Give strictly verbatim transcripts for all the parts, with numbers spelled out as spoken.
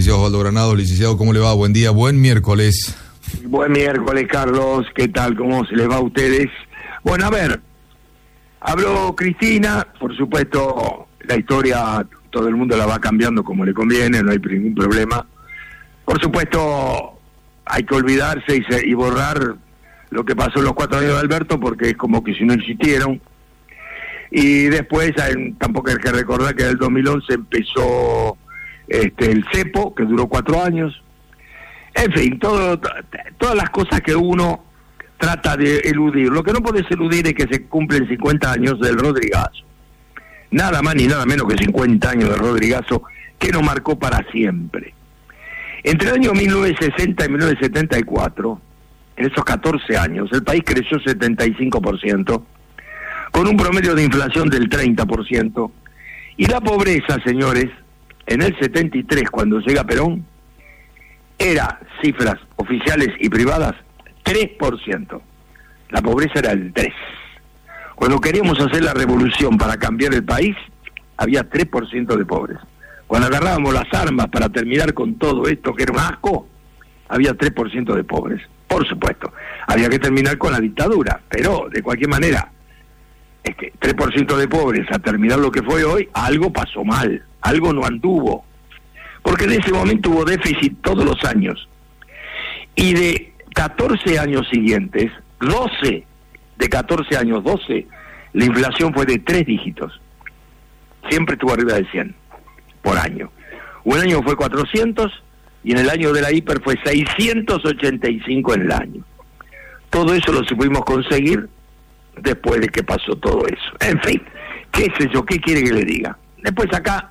Osvaldo Granados, licenciado, ¿cómo le va? Buen día, buen miércoles. Buen miércoles, Carlos. ¿Qué tal? ¿Cómo se les va a ustedes? Bueno, a ver, habló Cristina, por supuesto, la historia todo el mundo la va cambiando como le conviene, no hay ningún problema. Por supuesto, hay que olvidarse y, se, y borrar lo que pasó en los cuatro años de Alberto, porque es como que si no existieron. Y después, hay, tampoco hay que recordar que en el dos mil once empezó este, el cepo, que duró cuatro años. En fin, todo, todas las cosas que uno trata de eludir. Lo que no podés eludir es que se cumplen cincuenta años del Rodrigazo. Nada más ni nada menos que cincuenta años del Rodrigazo, que nos marcó para siempre. Entre el año mil novecientos sesenta y mil novecientos setenta y cuatro, en esos catorce años, el país creció setenta y cinco por ciento, con un promedio de inflación del treinta por ciento. Y la pobreza, señores, en el setenta y tres, cuando llega Perón, era, cifras oficiales y privadas, tres por ciento. La pobreza era el tres por ciento. Cuando queríamos hacer la revolución para cambiar el país, había tres por ciento de pobres. Cuando agarrábamos las armas para terminar con todo esto, que era un asco, había tres por ciento de pobres. Por supuesto, había que terminar con la dictadura, pero de cualquier manera, es que tres por ciento de pobres a terminar lo que fue hoy, algo pasó mal, algo no anduvo. Porque en ese momento hubo déficit todos los años. Y de catorce años siguientes, doce, de catorce años, doce, la inflación fue de tres dígitos. Siempre estuvo arriba de cien por año. Un año fue cuatrocientos y en el año de la hiper fue seiscientos ochenta y cinco en el año. Todo eso lo pudimos conseguir después de que pasó todo eso. En fin, qué sé yo, qué quiere que le diga. Después acá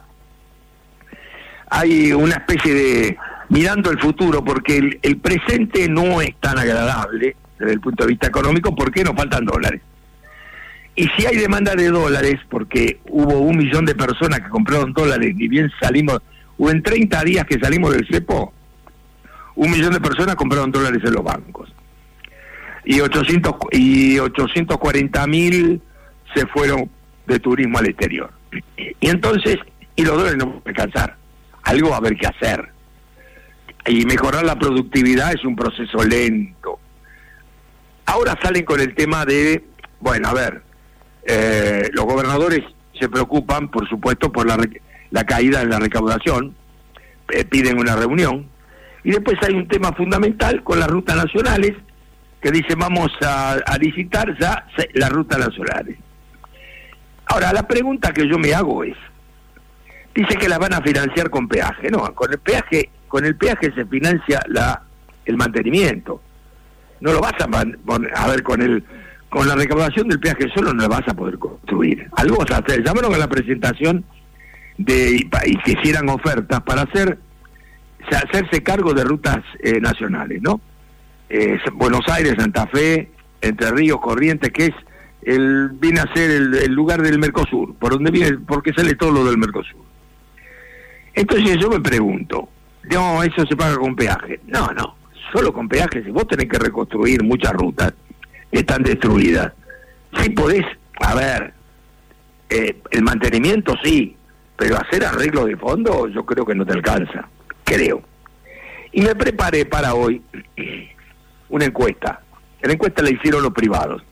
hay una especie de mirando el futuro, porque el, el presente no es tan agradable desde el punto de vista económico, porque nos faltan dólares. Y si hay demanda de dólares, porque hubo un millón de personas que compraron dólares, y bien salimos, o en treinta días que salimos del cepo, un millón de personas compraron dólares en los bancos. Y ochocientos y ochocientos cuarenta mil se fueron de turismo al exterior. Y entonces, y los dólares no pueden alcanzar. Algo va a haber que hacer. Y mejorar la productividad es un proceso lento. Ahora salen con el tema de, bueno, a ver, eh, los gobernadores se preocupan, por supuesto, por la, la caída en la recaudación, eh, piden una reunión, y después hay un tema fundamental con las rutas nacionales, que dicen vamos a, a licitar ya las rutas nacionales. Ahora, la pregunta que yo me hago es, dice que las van a financiar con peaje. No, con el peaje, con el peaje se financia la el mantenimiento. No lo vas a, a ver con el con la recaudación del peaje solo no lo vas a poder construir. Algo vas a hacer. Llamaron a la presentación de y, y que hicieran ofertas para hacer hacerse cargo de rutas eh, nacionales, ¿no? Eh, Buenos Aires, Santa Fe, Entre Ríos, Corrientes, que es el viene a ser el, el lugar del Mercosur, por donde viene, porque sale todo lo del Mercosur. Entonces yo me pregunto, no, eso se paga con peaje. No, no, solo con peaje. Si vos tenés que reconstruir muchas rutas que están destruidas, si podés, a ver, eh, el mantenimiento sí, pero hacer arreglo de fondo yo creo que no te alcanza, creo. Y me preparé para hoy una encuesta. La encuesta la hicieron los privados.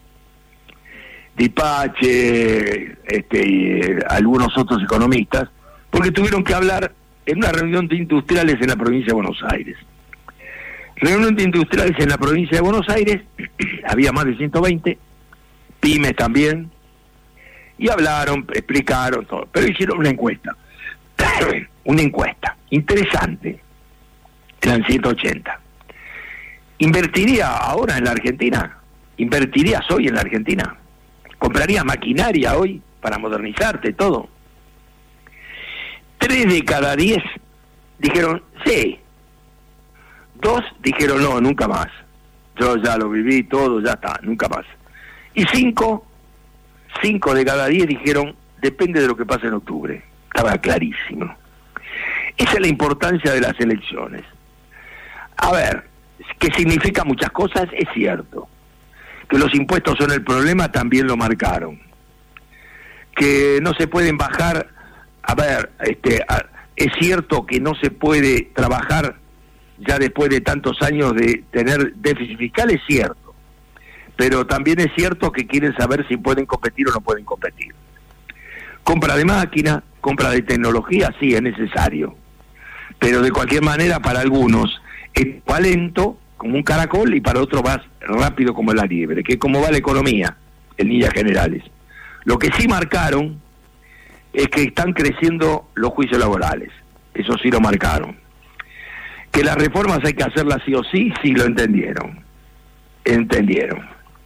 Dipache, este, y eh, algunos otros economistas, porque tuvieron que hablar en una reunión de industriales en la provincia de Buenos Aires. Reunión de industriales en la provincia de Buenos Aires, había más de ciento veinte, pymes también, y hablaron, explicaron todo, pero hicieron una encuesta. Una encuesta interesante, eran ciento ochenta. ¿Invertiría ahora en la Argentina? ¿Invertirías hoy en la Argentina? ¿Comprarías maquinaria hoy para modernizarte todo? Tres de cada diez dijeron sí. Dos dijeron no, nunca más. Yo ya lo viví todo, ya está, nunca más. Y cinco, cinco de cada diez dijeron depende de lo que pase en octubre. Estaba clarísimo. Esa es la importancia de las elecciones. A ver, que significa muchas cosas, es cierto. Que los impuestos son el problema, también lo marcaron. Que no se pueden bajar, a ver, este, a, Es cierto que no se puede trabajar ya después de tantos años de tener déficit fiscal, es cierto. Pero también es cierto que quieren saber si pueden competir o no pueden competir. Compra de máquina, compra de tecnología, sí, es necesario. Pero de cualquier manera, para algunos es va lento, como un caracol, y para otros va rápido como la liebre, que es como va la economía, en líneas generales. Lo que sí marcaron es que están creciendo los juicios laborales. Eso sí lo marcaron. Que las reformas hay que hacerlas sí o sí, sí lo entendieron. Entendieron.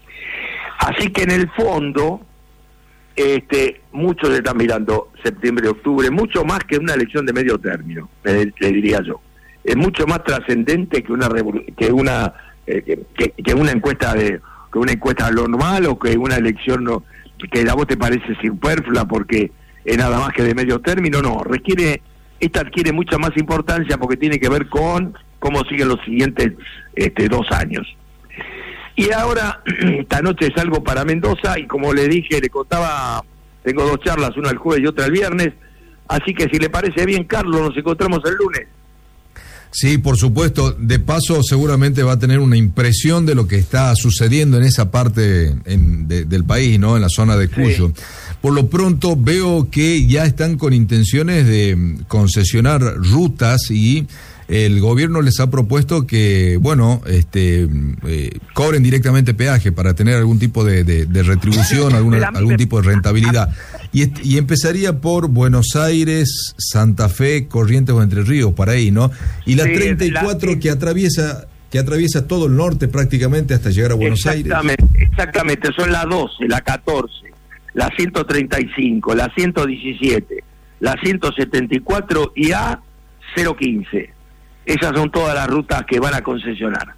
Así que en el fondo, este, muchos están mirando septiembre y octubre, mucho más que una elección de medio término, le, le diría yo. Es mucho más trascendente que una que una eh, que, que una encuesta de que una encuesta normal, o que una elección no, que a vos te parece superflua porque es nada más que de medio término. No, requiere esta adquiere mucha más importancia porque tiene que ver con cómo siguen los siguientes este, dos años. Y ahora, esta noche salgo para Mendoza y como le dije, le contaba, tengo dos charlas, una el jueves y otra el viernes, así que si le parece bien, Carlos, nos encontramos el lunes. Sí, por supuesto. De paso, seguramente va a tener una impresión de lo que está sucediendo en esa parte en, de, del país, ¿no? En la zona de Cuyo. Sí. Por lo pronto veo que ya están con intenciones de concesionar rutas y el gobierno les ha propuesto que, bueno, este, eh, cobren directamente peaje para tener algún tipo de, de, de retribución, alguna, algún tipo de rentabilidad. Y, y empezaría por Buenos Aires, Santa Fe, Corrientes o Entre Ríos, para ahí, ¿no? Y la sí, treinta y cuatro la... que atraviesa que atraviesa todo el norte prácticamente hasta llegar a Buenos exactamente, Aires. Exactamente, son la doce, la catorce, la ciento treinta y cinco, la ciento diecisiete, la ciento setenta y cuatro y A cero quince. Esas son todas las rutas que van a concesionar.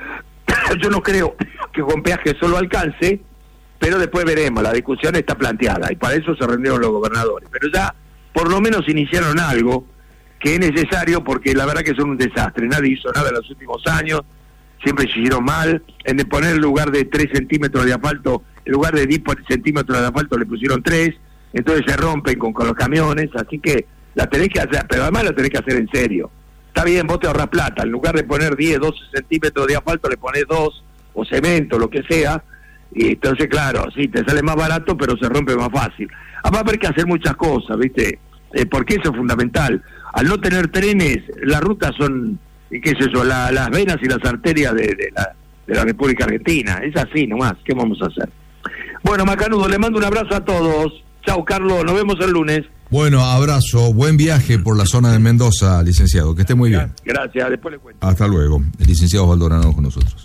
Yo no creo que con peaje solo alcance, pero después veremos, la discusión está planteada y para eso se reunieron los gobernadores. Pero ya por lo menos iniciaron algo que es necesario porque la verdad que son un desastre. Nadie hizo nada en los últimos años, siempre se hicieron mal. En de poner en lugar de tres centímetros de asfalto, en lugar de diez centímetros de asfalto le pusieron tres, entonces se rompen con, con los camiones, así que la tenés que hacer, pero además la tenés que hacer en serio. Está bien, vos te ahorras plata, en lugar de poner diez, doce centímetros de asfalto le pones dos, o cemento, lo que sea, y entonces claro, sí, te sale más barato, pero se rompe más fácil. Ah, va a haber que hacer muchas cosas, ¿viste? Eh, porque eso es fundamental. Al no tener trenes, las rutas son, qué sé yo, la, las venas y las arterias de, de, la, de la República Argentina. Es así nomás, ¿qué vamos a hacer? Bueno, Macanudo, le mando un abrazo a todos. Chau, Carlos, nos vemos el lunes. Bueno, abrazo, buen viaje por la zona de Mendoza, licenciado, que esté muy bien. Gracias, después le cuento. Hasta luego, el licenciado Osvaldo Granados con nosotros.